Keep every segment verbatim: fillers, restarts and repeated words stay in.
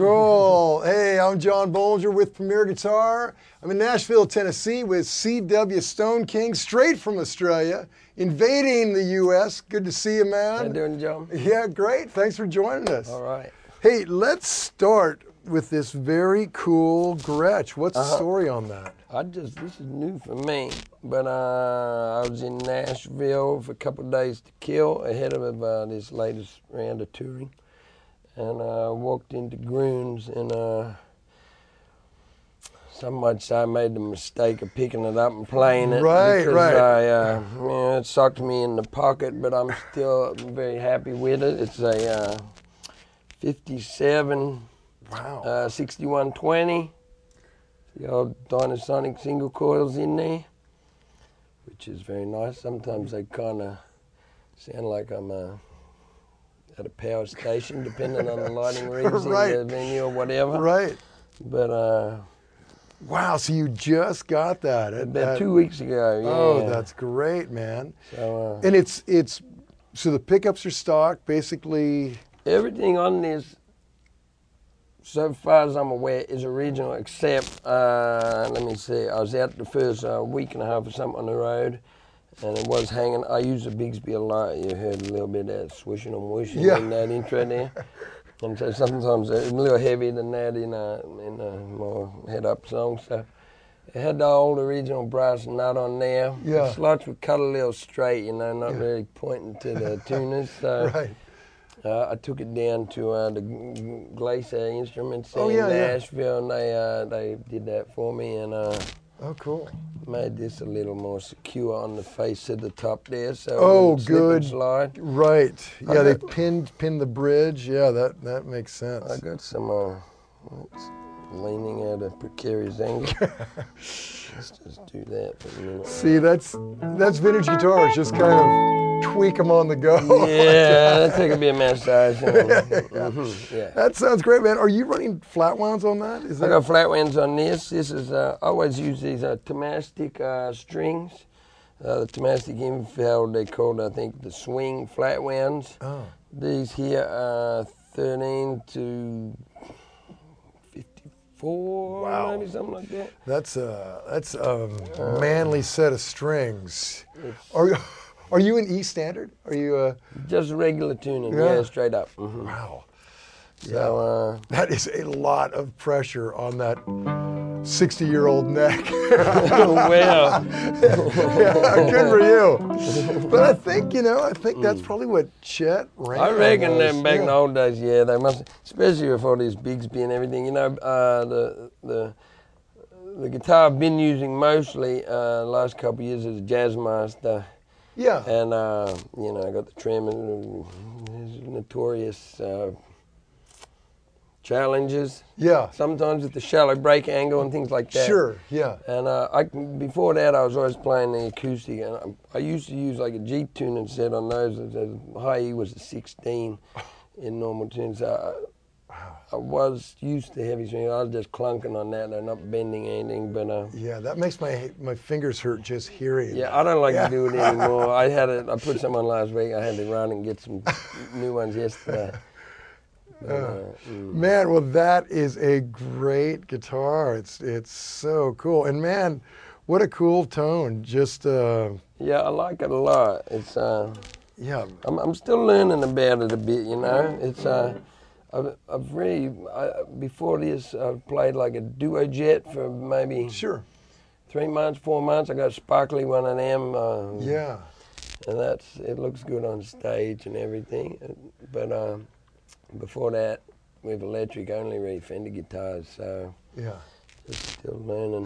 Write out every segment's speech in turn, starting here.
Cool. Hey, I'm John Bolger with Premier Guitar. I'm in Nashville, Tennessee with C W Stone King, straight from Australia, invading the U S. Good to see you, man. How you doing, John? Yeah, great. Thanks for joining us. All right. Hey, let's start with this very cool Gretsch. What's uh-huh. the story on that? I just, this is new for me, but uh, I was in Nashville for a couple of days to kill ahead of uh, this latest round of touring. And I uh, walked into Grooms, and uh, some might say I made the mistake of picking it up and playing it. Right, because right. I, uh, yeah, it sucked me in the pocket, but I'm still very happy with it. It's a uh, fifty-seven, wow, uh, sixty-one twenty. The old Dynasonic single coils in there, which is very nice. Sometimes they kind of sound like I'm uh, at a power station, depending on the lighting rigs right. in the venue or whatever. Right. But uh, wow, so you just got that about that, two weeks ago. Yeah. Oh, that's great, man. So, uh, and it's it's so the pickups are stock, basically. Everything on this, so far as I'm aware, is original, except, uh, let me see, I was out the first uh, week and a half or something on the road, and it was hanging. I use the Bigsby a lot. You heard a little bit of that swishing and whooshing yeah. in that intro there. And so sometimes it's a little heavier than that in a, in a more head-up song. So it had the old original brass nut on there. Yeah. The slots were cut a little straight, you know, not yeah. really pointing to the tuners. So. Right. Uh, I took it down to uh, the Glacier Instruments oh, in yeah, Nashville, yeah. and they uh, they did that for me, and uh, oh, cool. made this a little more secure on the face of the top there. So oh, it good. Slide. Right. I Yeah, they got, pinned pinned the bridge. Yeah, that that makes sense. I got some uh, leaning at a precarious angle. Let's just do that for a minute. See, that's that's vintage guitars. Just kind of tweak them on the go. Yeah, that take a bit of massage. You know. yeah, yeah. Mm-hmm, yeah. That sounds great, man. Are you running flat wounds on that? Is that? I got flat wounds on this. This is uh, I always use these uh, Tomastic uh, strings. Uh, the Tomastic Infeld, they called, I think, the swing flat wounds. Oh. These here are thirteen to fifty-four, wow. maybe something like that. That's a that's a manly set of strings. It's, Are you? Are you in E standard? Are you uh just regular tuning? Yeah, yeah straight up. Mm-hmm. Wow. So uh, that is a lot of pressure on that sixty-year-old neck. Well, yeah, good for you. But I think you know, I think that's probably what Chet ran. I reckon was. them back yeah. in the old days, yeah, they must, especially with all these Bigsby and everything. You know, uh, the the the guitar I've been using mostly uh, the last couple of years is a Jazzmaster. Yeah. And, uh, you know, I got the Tremor, his notorious uh, challenges. Yeah. Sometimes with the shallow break angle and things like that. Sure, yeah. And uh, I, before that, I was always playing the acoustic. And I, I used to use like a G tuning set on those. The high E was a sixteen in normal tunes. Uh, Wow. I was used to heavy swing. I was just clunking on that. They're not bending anything, but uh, yeah, that makes my my fingers hurt just hearing. Yeah, that. I don't like yeah. to do it anymore. I had it. I put some on last week. I had to run and get some new ones yesterday. But, uh, mm. Man, well, that is a great guitar. It's it's so cool, and man, what a cool tone. Just uh, yeah, I like it a lot. It's uh, yeah. I'm I'm still learning about it a bit. You know, it's uh. I've, I've really, I, before this, I've played like a Duo Jet for maybe sure. three months, four months. I got a sparkly one of them. Uh, yeah. And that's, it looks good on stage and everything. But uh, before that, with electric, I only really Fender guitars, so yeah. just still learning.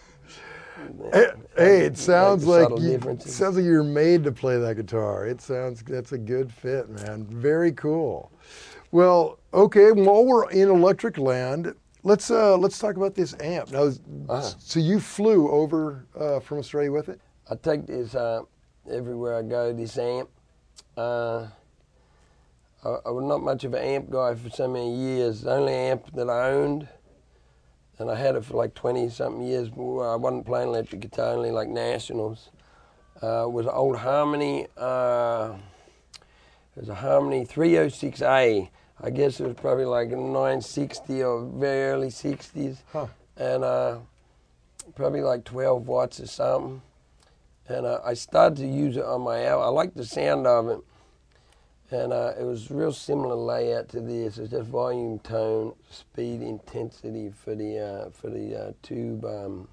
Hey, hey it sounds like you, sounds like you're made to play that guitar. It sounds, that's a good fit, man. Very cool. Well, okay. While we're in electric land, let's uh, let's talk about this amp. Now, uh-huh. so you flew over uh, from Australia with it? I take this uh, everywhere I go. This amp. Uh, I, I was not much of an amp guy for so many years. The only amp that I owned, and I had it for like twenty something years. I wasn't playing electric guitar, only like nationals. Uh, was an old Harmony. Uh, It was a Harmony three oh six A. I guess it was probably like nine sixty or very early sixties. Huh. And uh, probably like twelve watts or something. And uh, I started to use it on my album. I liked the sound of it. And uh, it was real similar layout to this. It's just volume, tone, speed, intensity for the uh, for the uh, tube. Um,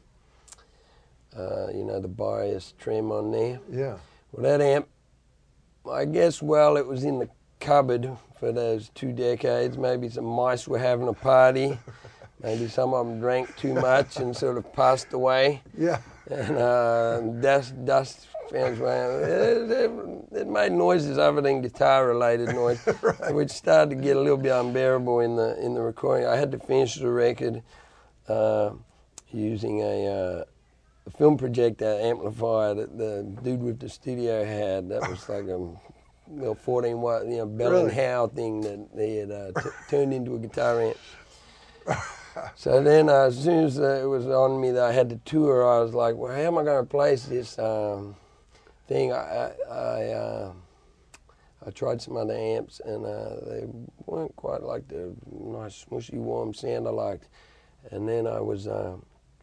uh, you know, the bias trim on there. Yeah. Well, that amp, I guess, well, it was in the cupboard for those two decades. Maybe some mice were having a party. Maybe some of them drank too much and sort of passed away. Yeah. And uh, dust, dust fans around. It, it, it made noises other than guitar-related noise, right. Which started to get a little bit unbearable in the in the recording. I had to finish the record uh, using a, uh, a film projector amplifier that the dude with the studio had. That was like a little fourteen watt, you know, Bell really? and Howell thing that they had uh, t- turned into a guitar amp. So then, uh, as soon as uh, it was on me that I had to tour, I was like, well, how am I going to replace this um, thing? I I, I, uh, I tried some other amps, and uh, they weren't quite like the nice, smushy, warm sound I liked. And then I was, uh,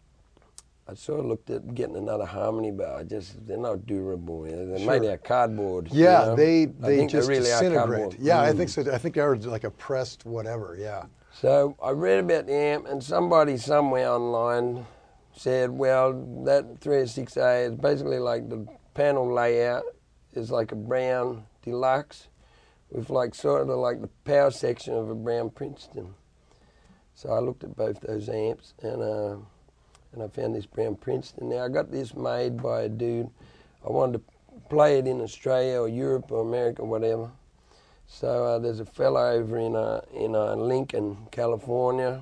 I sort of looked at getting another Harmony, but I just, they're not durable. They're Sure. made out of cardboard. Yeah, you know? they, I they think just really disintegrate. Yeah, mm. I think so. I think they are like a pressed whatever, yeah. So I read about the amp, and somebody somewhere online said, well, that three oh six A is basically like the panel layout is like a Brown Deluxe with like sort of like the power section of a Brown Princeton. So I looked at both those amps, and uh, and I found this Brown Princeton. Now I got this made by a dude. I wanted to play it in Australia or Europe or America or whatever. So uh, there's a fellow over in uh, in uh, Lincoln, California,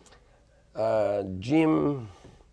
uh, Jim,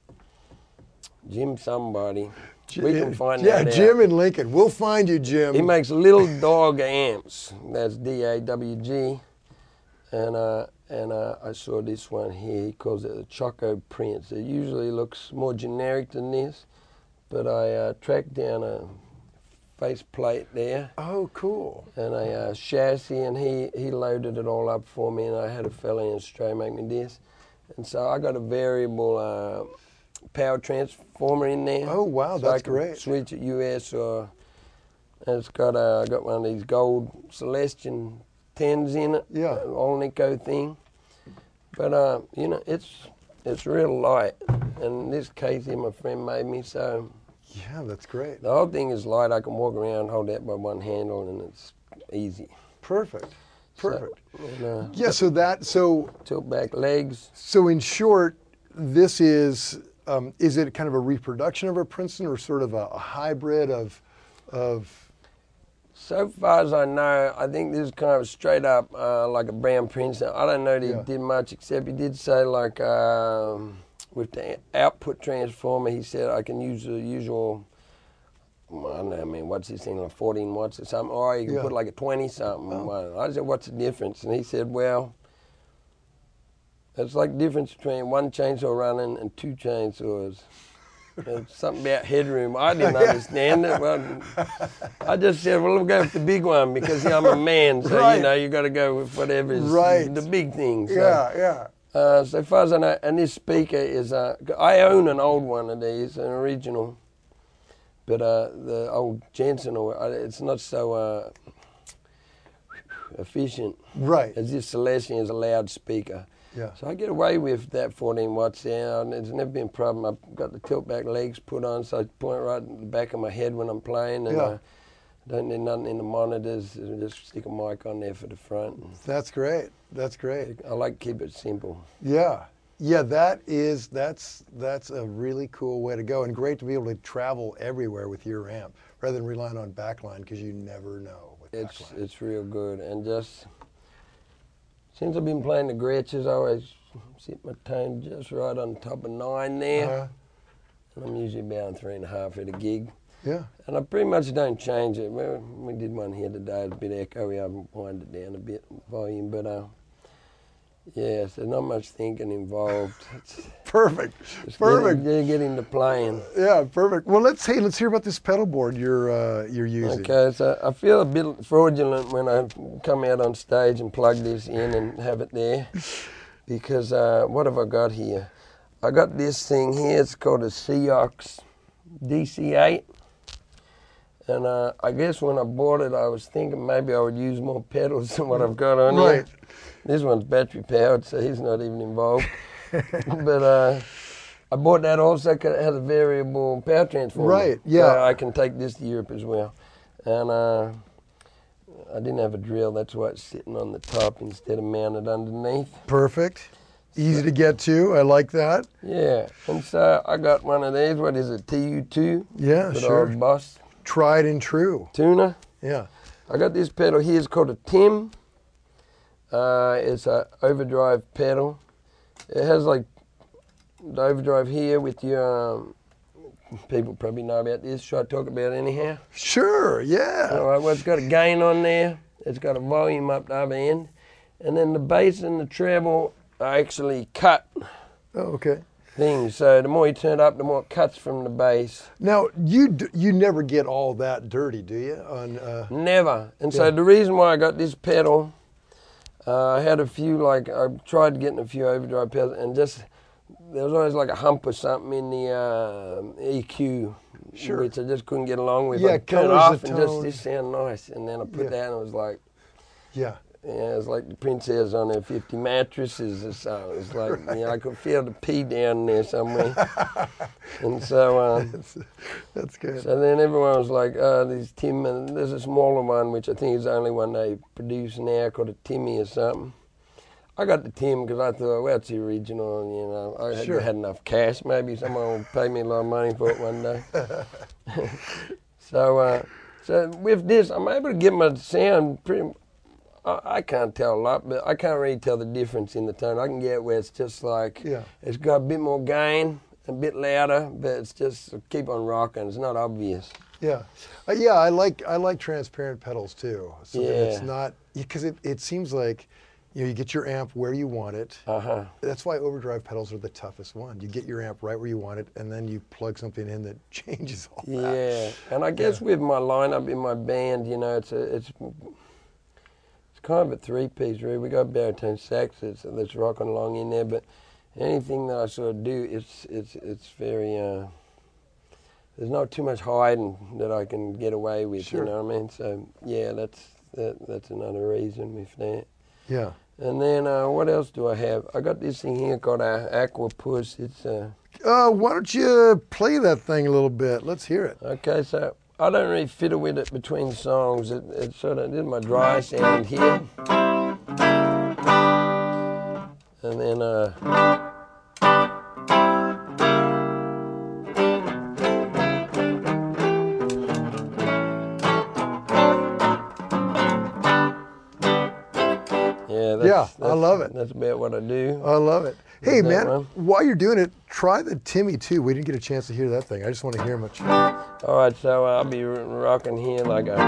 Jim somebody. Jim, we can find yeah, that Jim out. in Lincoln. We'll find you, Jim. He makes little dog amps. That's D A W G, and uh, and uh, I saw this one here. He calls it the Choco Prince. It usually looks more generic than this, but I uh, tracked down a face plate there. Oh, cool. And a uh, chassis, and he, he loaded it all up for me, and I had a fella in Australia make me this. And so I got a variable uh, power transformer in there. Oh, wow, so that's I can great. switch it U S or, and it's got, uh, I got one of these gold Celestion tens in it. Yeah. All Nico thing. But, uh, you know, it's, it's real light. And this case here my friend made me, so... Yeah, that's great. The whole thing is light. I can walk around, hold that by one handle, and it's easy. Perfect. Perfect. So, and, uh, yeah, so that, so... Tilt back legs. So in short, this is, um, is it kind of a reproduction of a Princeton or sort of a, a hybrid of, of... So far as I know, I think this is kind of straight up uh, like a Brown Princeton. I don't know that Yeah. he did much, except he did say like... Um, with the output transformer, he said I can use the usual, I don't know, I mean, what's this thing, like fourteen watts or something, or you can Yeah. put like a twenty something. Oh. I said, what's the difference? And he said, well, it's like the difference between one chainsaw running and two chainsaws. It's something about headroom. I didn't understand it. Well, I just said, well, we'll go with the big one because yeah, I'm a man, so Right. you know, you got to go with whatever's Right. the big thing. So. Yeah, yeah. Uh, so far as I know, and this speaker is, uh, I own an old one of these, an original, but uh, the old Jensen, or it's not so uh, efficient Right. as this Celestion is a loudspeaker. Yeah. So I get away with that fourteen watt sound. It's never been a problem. I've got the tilt back legs put on, so I point right in the back of my head when I'm playing, and Yeah. uh, don't need nothing in the monitors. Just stick a mic on there for the front. That's great. That's great. I like to keep it simple. Yeah. Yeah, that is, that's, that's a really cool way to go, and great to be able to travel everywhere with your amp rather than relying on backline because you never know with It's backline. it's real good, and just since I've been playing the Gretsch's, I always sit my tone just right on top of nine there, Uh-huh. and I'm usually about three and a half at a gig, Yeah. and I pretty much don't change it. We, we did one here today, it's a bit echoey. I wind it down a bit volume, but uh, Yes, there's not much thinking involved. It's perfect, just perfect. Getting, getting to playing. Yeah, perfect. Well, let's hey, let's hear about this pedal board you're uh, you're using. Okay, so I feel a bit fraudulent when I come out on stage and plug this in and have it there, because uh, what have I got here? I got this thing here. It's called a Seox D C eight. And uh, I guess when I bought it, I was thinking maybe I would use more pedals than what I've got on right. here. This one's battery powered, so he's not even involved. But uh, I bought that also because it has a variable power transformer. Right, yeah. So I can take this to Europe as well. And uh, I didn't have a drill, that's why it's sitting on the top instead of mounted underneath. Perfect. Easy to get to. I like that. Yeah, and so I got one of these. What is it, T U two? Yeah, Good sure. old Boss. Tried and true. Tuner. Yeah. I got this pedal here. It's called a Tim. Uh, it's a overdrive pedal. It has like the overdrive here with your. Um, people probably know about this. Should I talk about it anyhow? Sure. Yeah. All right. Well, it's got a gain on there. It's got a volume up the other end, and then the bass and the treble are actually cut. Oh, okay. Things. So the more you turn it up, the more it cuts from the bass. Now you d- you never get all that dirty, do you? On uh... Never. And yeah. so the reason why I got this pedal, uh, I had a few like I tried getting a few overdrive pedals, and just there was always like a hump or something in the uh, E Q, sure. which I just couldn't get along with. Yeah, I turn it off and just tone. this sound nice, and then I put Yeah. that, and it was like. Yeah. Yeah, it's like the princess on her fifty mattresses or so. It's like, right. You know, I could feel the pee down there somewhere. And so, um, that's, that's good. So then everyone was like, oh, these Tim, and there's a smaller one, which I think is the only one they produce now, called a Timmy or something. I got the Tim because I thought, well, it's the original, and, you know, I had, sure. had enough cash. Maybe someone will pay me a lot of money for it one day. so, uh, so with this, I'm able to get my sound pretty. I can't tell a lot, but I can't really tell the difference in the tone. I can get where it's just like, yeah. It's got a bit more gain, a bit louder, but it's just keep on rocking. It's not obvious. Yeah, uh, yeah. I like I like transparent pedals too. So yeah. that it's not because it, it seems like, you know, you get your amp where you want it. Uh huh. That's why overdrive pedals are the toughest one. You get your amp right where you want it, and then you plug something in that changes all yeah. that. Yeah, and I guess yeah. with my lineup in my band, you know, it's a, it's. It's kind of a three-piece, really. We got baritone sax that's, that's rocking along in there, but anything that I sort of do, it's it's it's very. Uh, there's not too much hiding that I can get away with. Sure. You know what I mean? So yeah, that's that, that's another reason with that. Yeah. And then uh, what else do I have? I got this thing here called uh, Aqua Puss. It's. Uh, uh, why don't you play that thing a little bit? Let's hear it. Okay, so. I don't really fiddle with it between songs. It, it sort of did my dry sound here, and then uh, yeah, that's, yeah, that's, I love it. That's about what I do. I love it. Hey, man, one. while you're doing it, try the Timmy too. We didn't get a chance to hear that thing. I just want to hear much. All right, so uh, I'll be rocking here like a.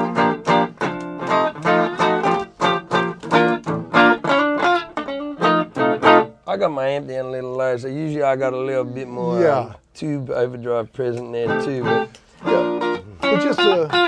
I got my amp down a little low, so usually I got a little bit more yeah. um, tube overdrive present there too. But yeah, but just a. Uh,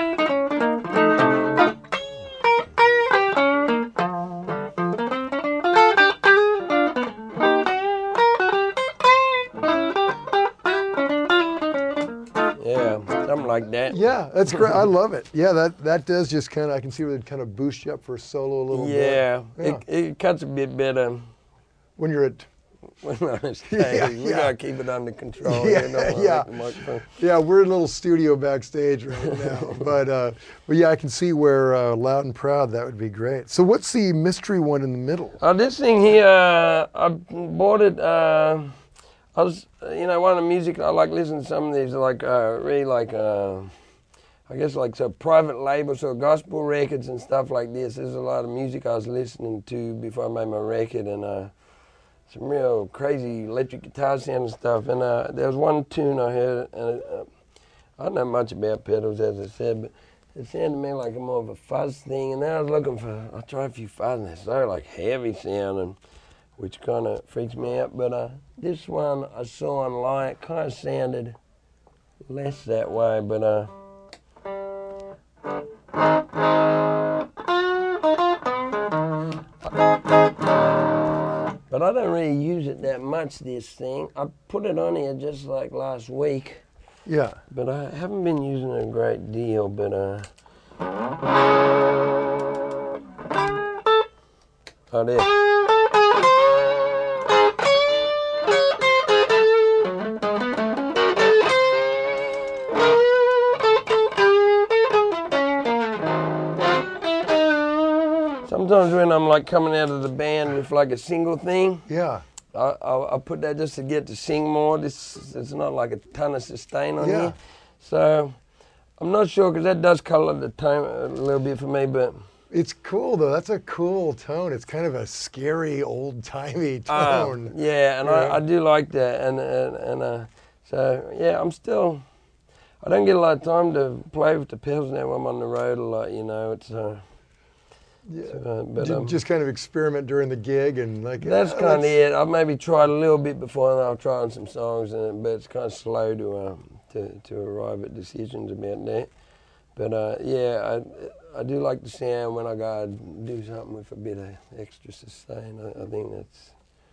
like that. Yeah, that's great. I love it. Yeah, that, that does just kind of, I can see where it kind of boosts you up for a solo a little yeah, bit. Yeah, it, it cuts a bit better. When you're at... When we're on stage, yeah, we yeah. got to keep it under control. Yeah, you know, yeah. Like yeah, we're in a little studio backstage right now. but, uh, but yeah, I can see where uh, Loud and Proud, that would be great. So what's the mystery one in the middle? Uh, this thing here, uh, I bought it... Uh, I was, you know, one of the music I like listening to some of these, like uh, really like, uh, I guess like so private labels, so gospel records and stuff like this. There's a lot of music I was listening to before I made my record, and uh, some real crazy electric guitar sound and stuff. And uh, there was one tune I heard, and uh, I don't know much about pedals, as I said, but it sounded to me like a more of a fuzz thing. And then I was looking for, I tried a few fuzz, and they're so like heavy sounding. which kind of freaks me out. But uh, this one I saw online, it kind of sounded less that way, but uh, but I don't really use it that much, this thing. I put it on here just like last week. Yeah. But I haven't been using it a great deal, but uh, oh, there. Sometimes when I'm like coming out of the band with like a single thing, yeah, I, I, I put that just to get to sing more. This it's not like a ton of sustain on yeah. here, so I'm not sure because that does color the tone a little bit for me. But it's cool though. That's a cool tone. It's kind of a scary, old-timey tone. Uh, yeah, and yeah. I, I do like that, and and, and uh, so yeah, I'm still. I don't get a lot of time to play with the pedals now. I'm on the road a lot, you know. It's. Uh, Yeah, uh, but, um, just kind of experiment during the gig and like. That's yeah, kind of it. I've maybe tried a little bit before, and I'll try on some songs, and but it's kind of slow to um, to to arrive at decisions about that. But uh, yeah, I I do like the sound when I go and do something with a bit of extra sustain. I, I think that's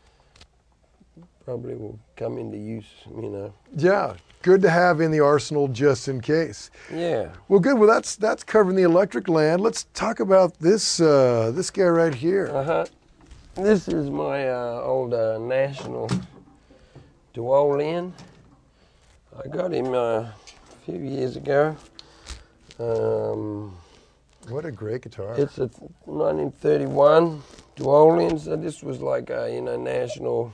probably will come into use, you know. Yeah, good to have in the arsenal just in case. Yeah. Well, good. Well, that's that's covering the Electric Land. Let's talk about this uh, this guy right here. Uh huh. This is my uh, old uh, National Duolin. I got him uh, a few years ago. Um, what a great guitar! It's a nineteen thirty-one Duolin. So this was like a, you know, National.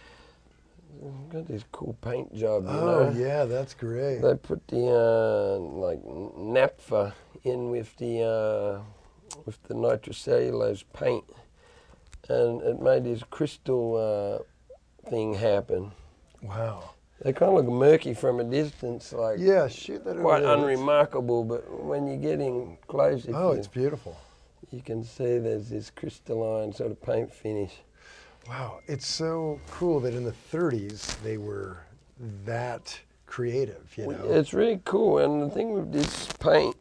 Got this cool paint job, you oh, know. yeah, that's great. They put the uh, like naphtha in with the uh, with the nitrocellulose paint, and it made this crystal uh, thing happen. Wow. They kind of look murky from a distance, like yeah, shoot that quite over unremarkable. But when you get in close, if oh, you, it's beautiful. You can see there's this crystalline sort of paint finish. Wow, it's so cool that in the thirties they were that creative, you know? It's really cool, and the thing with this paint,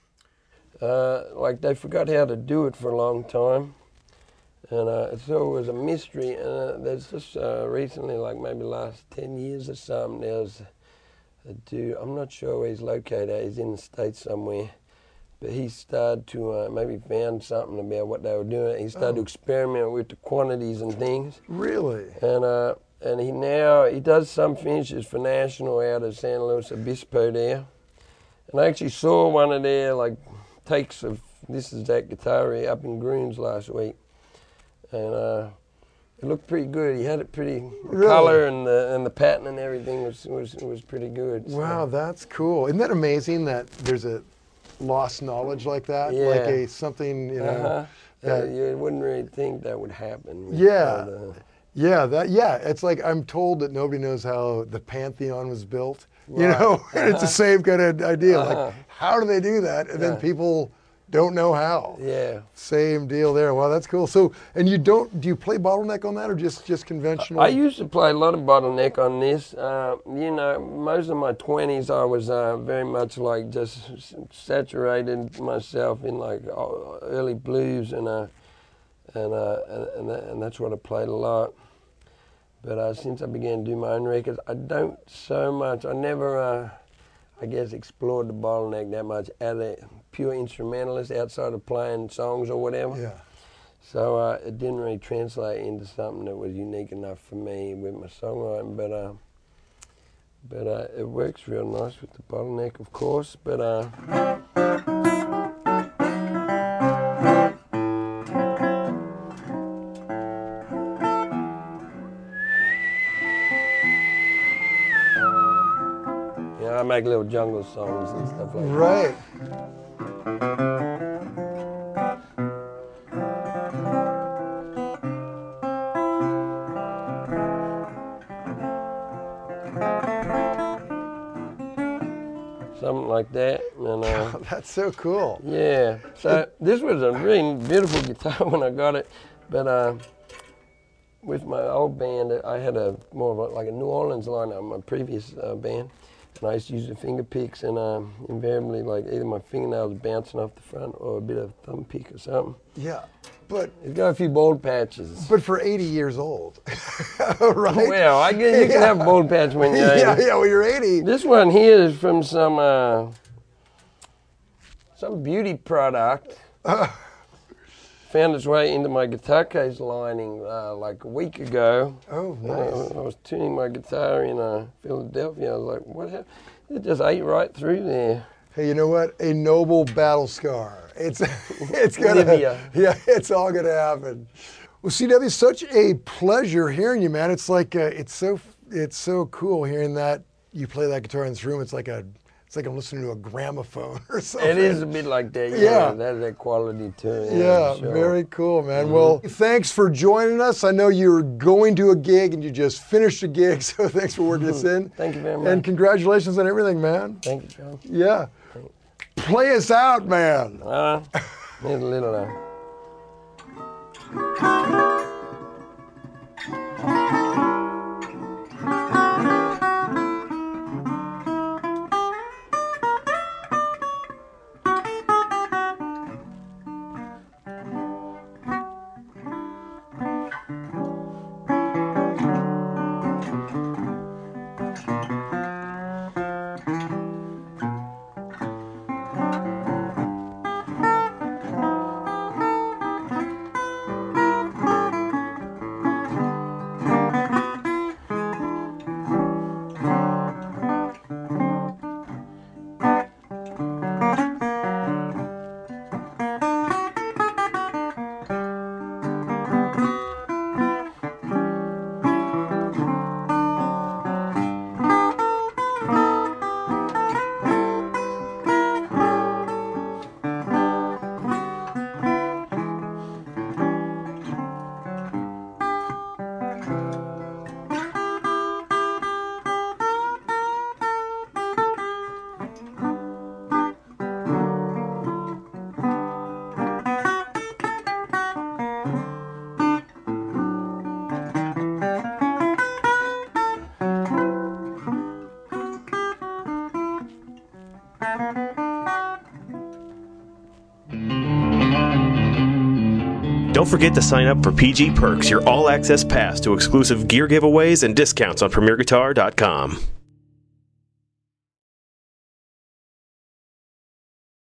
uh, like they forgot how to do it for a long time, and uh, so it was a mystery, and uh, there's just uh, recently, like maybe last ten years or something, there's a dude, I'm not sure where he's located, he's in the States somewhere, but he started to, uh, maybe found something about what they were doing. He started oh. to experiment with the quantities and things. Really? And uh, and he now, he does some finishes for National out of San Luis Obispo there. And I actually saw one of their, like, takes of This Is That guitar here up in Groons last week. And uh, it looked pretty good. He had it pretty, the really? color and the, and the pattern and everything was, was, was pretty good. So. Wow, that's cool. Isn't that amazing that there's a lost knowledge like that, yeah. like a something, you know. Uh-huh. That, uh, you wouldn't really think that would happen. Yeah, the, yeah, that yeah. It's like I'm told that nobody knows how the Pantheon was built. Right. You know, uh-huh. it's the same kind of idea. Uh-huh. Like, how do they do that? And yeah. then people don't know how. Yeah. Same deal there. Wow, that's cool. So, and you don't, do you play bottleneck on that or just, just conventional? I used to play a lot of bottleneck on this. Uh, you know, most of my twenties I was uh, very much like just saturated myself in like early blues and uh, and, uh, and, and, and that's what I played a lot. But uh, since I began to do my own records, I don't so much, I never, uh, I guess, explored the bottleneck that much as a pure instrumentalist outside of playing songs or whatever. Yeah. So uh, it didn't really translate into something that was unique enough for me with my songwriting. But uh, but uh, it works real nice with the bottleneck, of course. But uh, yeah, I make little jungle songs and stuff like right. that. Something like that. And, uh, that's so cool. Yeah. So this was a really beautiful guitar when I got it, but uh, with my old band, I had a more of a, like a New Orleans lineup in my previous uh, band, and I used to use the finger picks, and um, invariably, like either my fingernails bouncing off the front or a bit of thumb pick or something. Yeah, but it's got a few bald patches. But for eighty years old, right? Well, I guess you can yeah. have a bald patch when you're yeah, eighty. Yeah, well, you're eighty. This one here is from some uh, some beauty product. Uh. Found its way into my guitar case lining uh, like a week ago. Oh, nice. I, I was tuning my guitar in uh, Philadelphia. I was like, what happened? It just ate right through there. Hey, you know what? A noble battle scar. It's it's gonna yeah, it's all gonna happen. Well, C W, it's such a pleasure hearing you, man. It's like uh, it's so it's so cool hearing that you play that guitar in this room. It's like a It's like I'm listening to a gramophone or something. It is a bit like that, yeah. yeah. That has that quality to it. Yeah, yeah sure. Very cool, man. Mm-hmm. Well, thanks for joining us. I know you're going to a gig and you just finished a gig, so thanks for working us in. Thank you very much. And congratulations on everything, man. Thank you, John. Yeah. Thanks. Play us out, man. Uh, here's a little uh... Don't forget to sign up for P G Perks, your all-access pass to exclusive gear giveaways and discounts on Premier Guitar dot com.